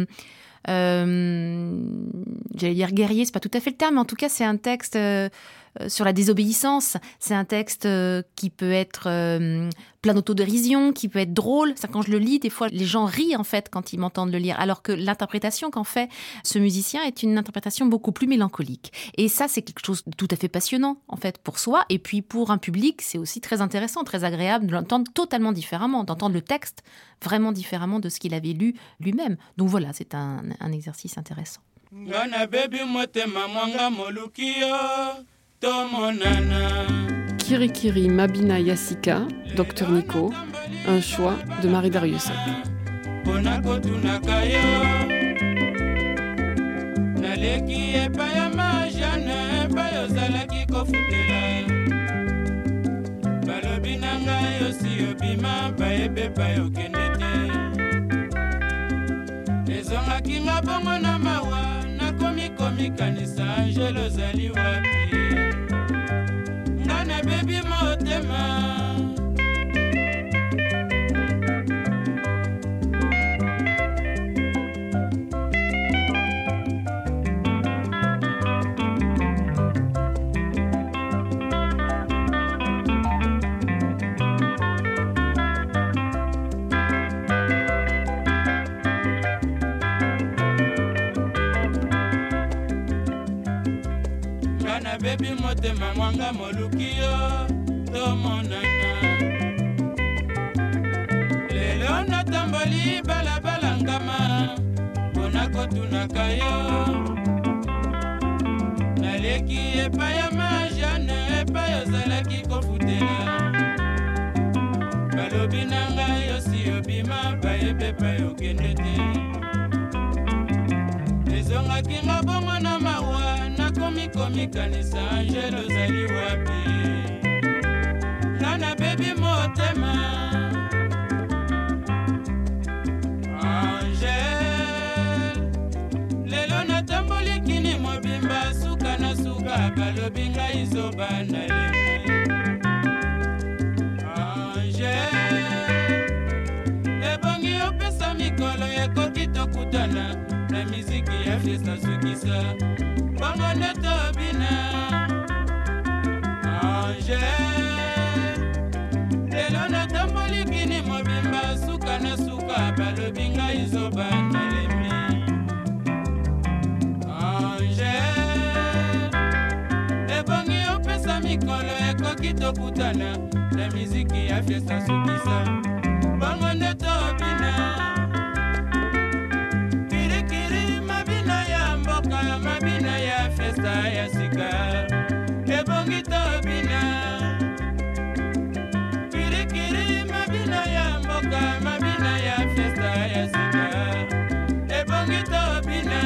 j'allais dire guerrier, c'est pas tout à fait le terme, mais en tout cas c'est un texte sur la désobéissance, c'est un texte qui peut être plein d'autodérision, qui peut être drôle. Ça, quand je le lis, des fois les gens rient en fait quand ils m'entendent le lire, alors que l'interprétation qu'en fait ce musicien est une interprétation beaucoup plus mélancolique. Et ça, c'est quelque chose de tout à fait passionnant en fait pour soi, et puis pour un public, c'est aussi très intéressant, très agréable de l'entendre totalement différemment, d'entendre le texte vraiment différemment de ce qu'il avait lu lui-même. Donc voilà, c'est un exercice intéressant. Kirikiri Mabina Yassika, Dr Nico, un choix de Marie Dariussec. Baby motema baby motema mwanga molukio tomonana lelo natamboli balabala ngama mpona kotunaka yo naleki epai ya majane epai ozalaki kofutela lobi na ngai osi obima bayebe pa yokende te ezongaki nga bongo na mawa nakomikomikanisa angele ozali wapi nga nabebi motema balobi ngai zoba na lemi Angel ebongi opesa mikolo ekoki tokutana na miziki ya fiesta sukisa bongo nde tobina Angel lelo natamboli kini mobimba suka na suka balobi ngai zoba na lemi mikolo ekoki tokutana na miziki ya fiesta sukisa bongo nde tobina kirikiri mabina ya mboka mabina ya fiesta ya sika ebongi tobina kirikiri mabina ya mboka mabina ya fiesta ya sika ebongi tobina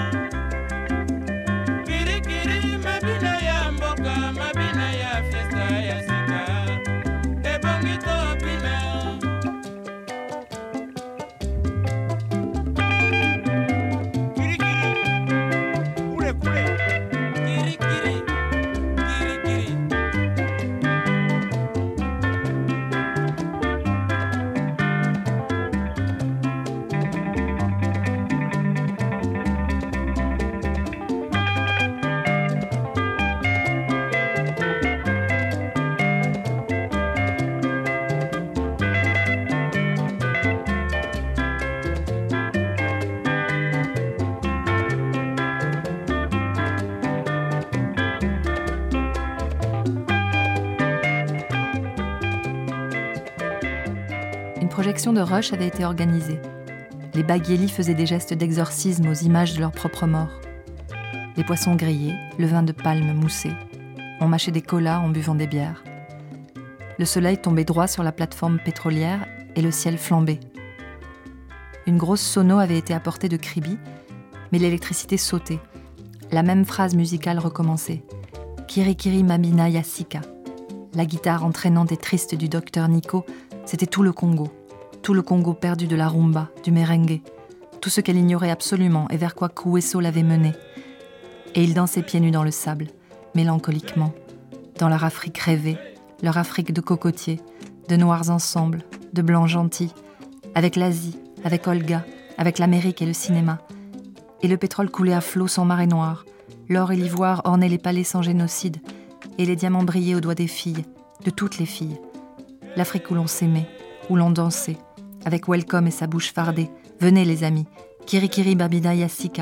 Une projection de Rush avait été organisée. Les Bagheli faisaient des gestes d'exorcisme aux images de leurs propres morts. Les poissons grillés, le vin de palme moussé. On mâchait des colas en buvant des bières. Le soleil tombait droit sur la plateforme pétrolière et le ciel flambait. Une grosse sono avait été apportée de Kribi, mais l'électricité sautait. La même phrase musicale recommençait. Kirikiri Mabina Yassika. La guitare entraînante et triste du docteur Nico, c'était tout le Congo perdu de la rumba, du merengue, tout ce qu'elle ignorait absolument et vers quoi Kouesso l'avait menée. Et ils dansaient pieds nus dans le sable, mélancoliquement, dans leur Afrique rêvée, leur Afrique de cocotiers, de noirs ensemble, de blancs gentils, avec l'Asie, avec Olga, avec l'Amérique et le cinéma. Et le pétrole coulait à flot sans marée noire, l'or et l'ivoire ornaient les palais sans génocide, et les diamants brillaient aux doigts des filles, de toutes les filles. L'Afrique où l'on s'aimait, où l'on dansait, avec Welcome et sa bouche fardée. Venez les amis, Kirikiri Babida Yassika.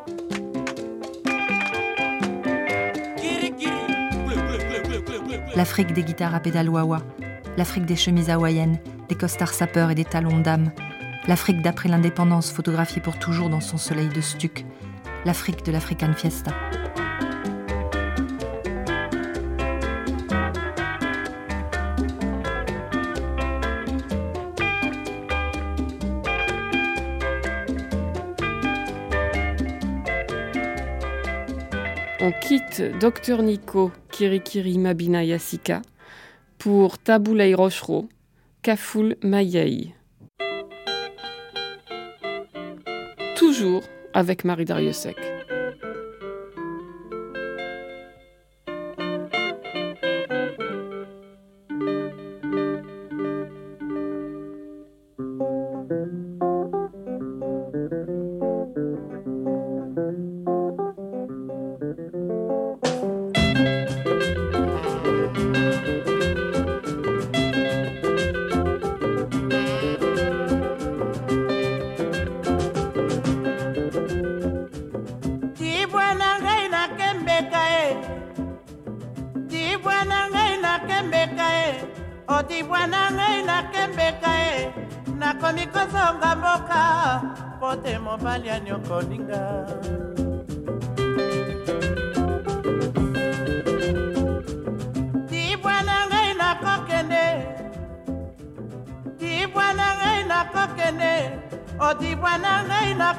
L'Afrique des guitares à pédales wawa, l'Afrique des chemises hawaïennes, des costards sapeurs et des talons d'âme, l'Afrique d'après l'indépendance photographiée pour toujours dans son soleil de stuc, l'Afrique de l'African Fiesta. On quitte Dr Nico, Kirikiri Mabina Yassika pour Taboulay Rochereau, Kafoul Mayei. Toujours avec Marie Dariussec.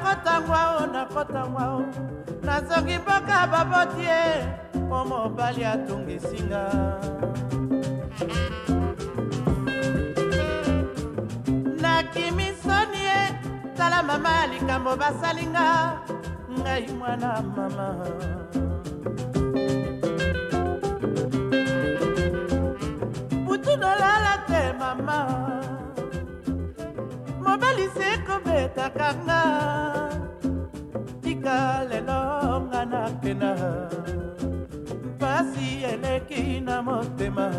nakotangwa o nazongi mboka baboti ye mpo mobali atungisinga nakimisoni ye tala mama ya likambo basalinga ngai mwana mama butu nolala te mama mobali se kobetaka nga tika lelo nga nakena mpasi eleki na motema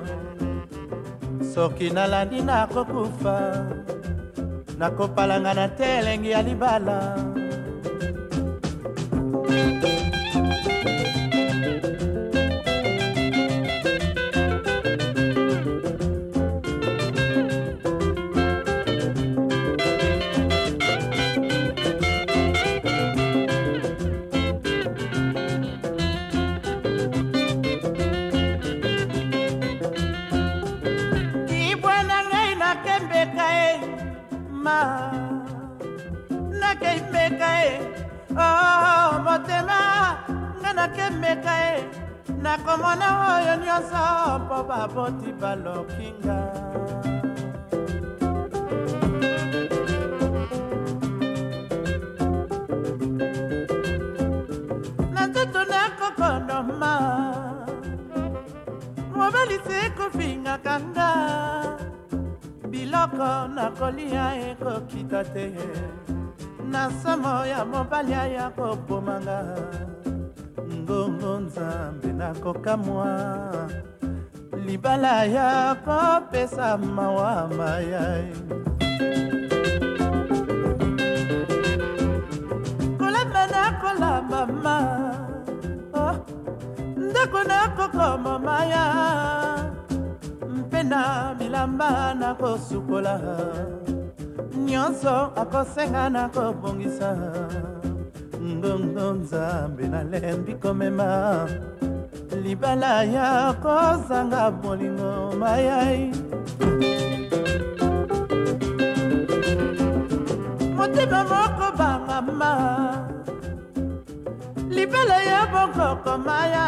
soki nalandi nakokufa nakopalanga na te elengi ya libala nakomona oyo nyonso mpo baboti balokinga na nzoto nakokondoma mobali se kofingaka nga biloko nakolia ekokita te na somo ya mobali aya kobomanga ngongo nzambe nakokamwa libala ya kopesa mawa mayai kolamba nakolamba ma ndako nakokoma maya mpena bilamba nakosukola nyonso akosenga nakobongisa ngongo nzambe nalembi komema libala ya kozanga bolingo mayai motema moko bangama libala ya bokoko maya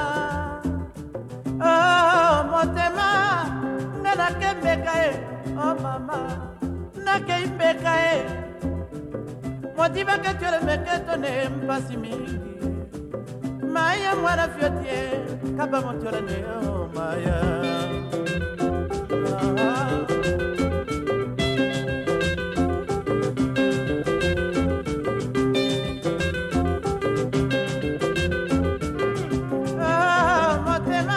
motema nga nakembeka ye mama nakeimbeka ye motibaka tiolemeketone mpasi mingi maya mwana fiotie kaba motiolane o maya motema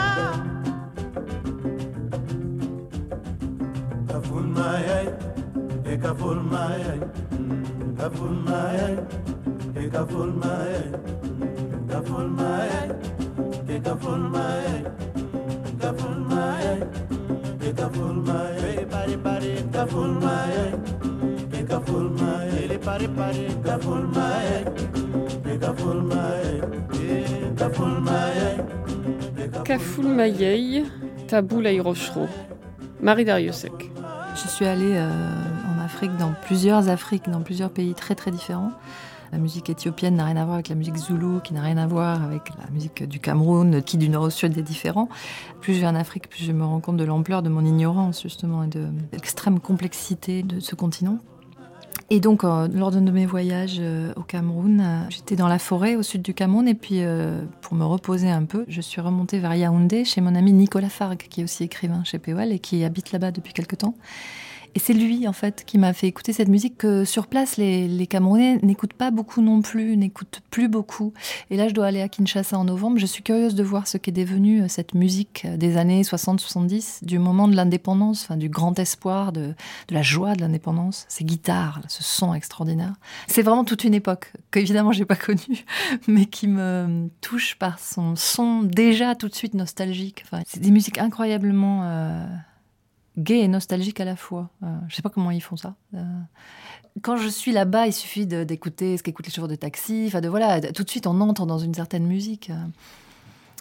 kaful mayai ekaful mayai kaful mayai ekaful mayai kaful mayai ekaful mayai kaful mayai ekaful mayai pare pare kaful mayai ekaful mayai le pare pare kaful mayai ekaful mayai kaful mayai Kaful mayai Taboul Aïrochro Marie Dariussec. Je suis allée en Afrique, dans plusieurs pays très très différents. La musique éthiopienne n'a rien à voir avec la musique zoulou, qui n'a rien à voir avec la musique du Cameroun, qui du nord au sud est différent. Plus je vais en Afrique, plus je me rends compte de l'ampleur de mon ignorance, justement, et de l'extrême complexité de ce continent. Et donc, lors d'un de mes voyages au Cameroun, j'étais dans la forêt au sud du Cameroun, et puis pour me reposer un peu, je suis remontée vers Yaoundé, chez mon ami Nicolas Fargue, qui est aussi écrivain chez POL et qui habite là-bas depuis quelque temps. Et c'est lui, en fait, qui m'a fait écouter cette musique que, sur place, les Camerounais n'écoutent pas beaucoup non plus, n'écoutent plus beaucoup. Et là, je dois aller à Kinshasa en novembre. Je suis curieuse de voir ce qu'est devenue cette musique des années 60-70, du moment de l'indépendance, enfin, du grand espoir, de la joie de l'indépendance. Ces guitares, ce son extraordinaire. C'est vraiment toute une époque, qu'évidemment, je n'ai pas connue, mais qui me touche par son son déjà tout de suite nostalgique. Enfin, c'est des musiques incroyablement... gai et nostalgique à la fois. Je sais pas comment ils font ça. Quand je suis là-bas, il suffit d'écouter ce qu'écoutent les chauffeurs de taxi. Enfin, voilà, tout de suite, on entre dans une certaine musique.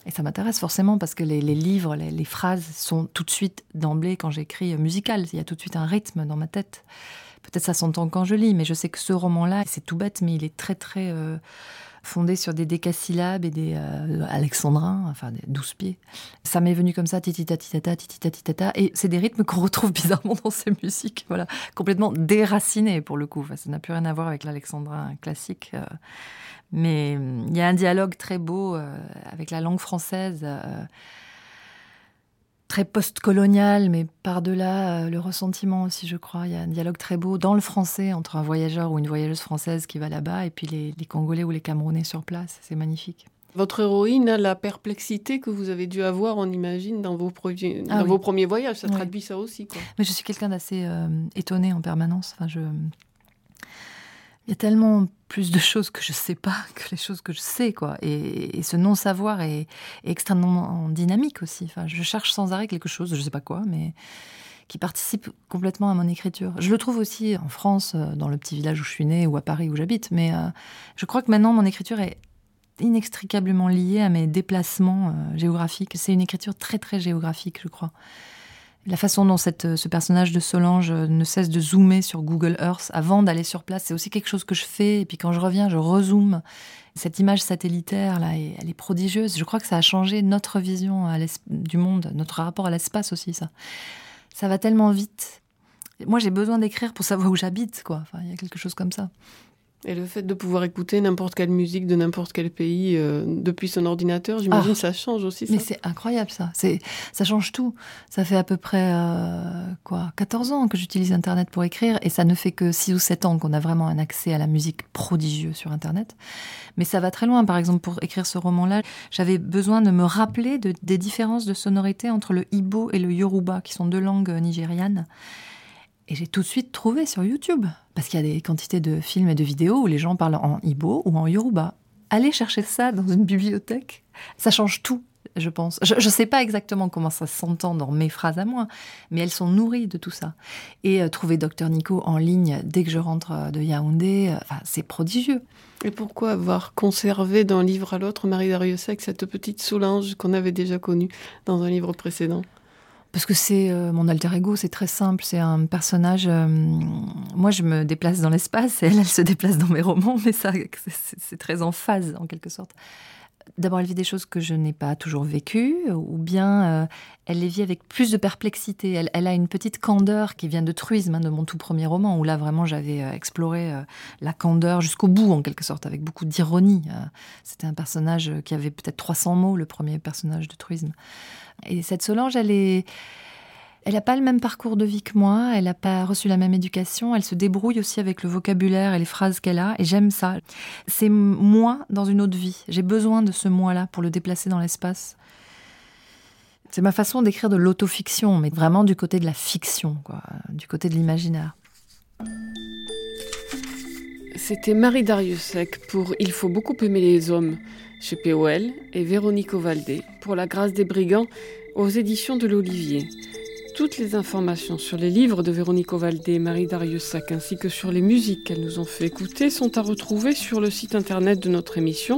Et ça m'intéresse forcément parce que les livres, les phrases sont tout de suite d'emblée, quand j'écris, musicales. Il y a tout de suite un rythme dans ma tête. Peut-être ça s'entend quand je lis, mais je sais que ce roman-là, c'est tout bête, mais il est très très fondé sur des décasyllabes et des alexandrins, enfin des 12 pieds. Ça m'est venu comme ça, titita-titata, titita-titata, et c'est des rythmes qu'on retrouve bizarrement dans ces musiques, voilà, complètement déracinés pour le coup. Enfin, ça n'a plus rien à voir avec l'alexandrin classique. Mais il y a un dialogue très beau avec la langue française, très post-colonial, mais par-delà le ressentiment aussi, je crois. Il y a un dialogue très beau dans le français entre un voyageur ou une voyageuse française qui va là-bas et puis les Congolais ou les Camerounais sur place. C'est magnifique. Votre héroïne a la perplexité que vous avez dû avoir, on imagine, dans vos premiers voyages. Ça traduit ça aussi, quoi. Mais je suis quelqu'un d'assez étonné en permanence. Enfin, il y a tellement plus de choses que je ne sais pas que les choses que je sais, quoi. Et ce non-savoir est extrêmement dynamique aussi. Enfin, je cherche sans arrêt quelque chose, je ne sais pas quoi, mais qui participe complètement à mon écriture. Je le trouve aussi en France, dans le petit village où je suis née, ou à Paris où j'habite. Mais je crois que maintenant, mon écriture est inextricablement liée à mes déplacements géographiques. C'est une écriture très, très géographique, je crois. La façon dont ce personnage de Solange ne cesse de zoomer sur Google Earth avant d'aller sur place, c'est aussi quelque chose que je fais. Et puis quand je reviens, je rezoome. Cette image satellitaire, là, elle est prodigieuse. Je crois que ça a changé notre vision du monde, notre rapport à l'espace aussi, ça. Ça va tellement vite. Moi, j'ai besoin d'écrire pour savoir où j'habite, quoi. Enfin, il y a quelque chose comme ça. Et le fait de pouvoir écouter n'importe quelle musique de n'importe quel pays depuis son ordinateur, j'imagine ça change aussi ça. Mais c'est incroyable ça, ça change tout. Ça fait à peu près 14 ans que j'utilise Internet pour écrire et ça ne fait que 6 ou 7 ans qu'on a vraiment un accès à la musique prodigieux sur Internet. Mais ça va très loin. Par exemple, pour écrire ce roman-là, j'avais besoin de me rappeler des différences de sonorité entre le Igbo et le Yoruba, qui sont 2 langues nigérianes. Et j'ai tout de suite trouvé sur YouTube, parce qu'il y a des quantités de films et de vidéos où les gens parlent en Igbo ou en Yoruba. Allez chercher ça dans une bibliothèque, ça change tout, je pense. Je ne sais pas exactement comment ça s'entend dans mes phrases à moi, mais elles sont nourries de tout ça. Et trouver Dr Nico en ligne dès que je rentre de Yaoundé, c'est prodigieux. Et pourquoi avoir conservé d'un livre à l'autre, Marie Darrieussecq, cette petite Solange qu'on avait déjà connue dans un livre précédent ? Parce que c'est mon alter ego, c'est très simple, c'est un personnage... moi, je me déplace dans l'espace et elle se déplace dans mes romans, mais ça, c'est très en phase, en quelque sorte. D'abord, elle vit des choses que je n'ai pas toujours vécues, ou bien elle les vit avec plus de perplexité. Elle a une petite candeur qui vient de Truisme, de mon tout premier roman, où là, vraiment, j'avais exploré la candeur jusqu'au bout, en quelque sorte, avec beaucoup d'ironie. C'était un personnage qui avait peut-être 300 mots, le premier personnage de Truisme. Et cette Solange, elle n'a pas le même parcours de vie que moi, elle n'a pas reçu la même éducation, elle se débrouille aussi avec le vocabulaire et les phrases qu'elle a, et j'aime ça. C'est moi dans une autre vie. J'ai besoin de ce moi-là pour le déplacer dans l'espace. C'est ma façon d'écrire de l'autofiction, mais vraiment du côté de la fiction, quoi, du côté de l'imaginaire. C'était Marie Darrieussecq pour « Il faut beaucoup aimer les hommes » chez POL et Véronique Ovaldé pour La Grâce des Brigands aux éditions de l'Olivier. Toutes les informations sur les livres de Véronique Ovaldé et Marie Darrieussecq ainsi que sur les musiques qu'elles nous ont fait écouter sont à retrouver sur le site internet de notre émission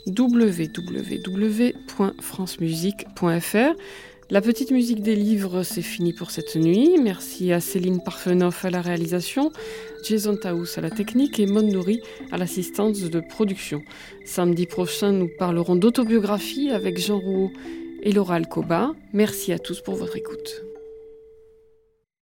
www.francemusique.fr. La petite musique des livres, c'est fini pour cette nuit. Merci à Céline Parfenoff à la réalisation, Jason Taous à la technique et Maud Nourri à l'assistance de production. Samedi prochain, nous parlerons d'autobiographie avec Jean Rouault et Laura Alcoba. Merci à tous pour votre écoute.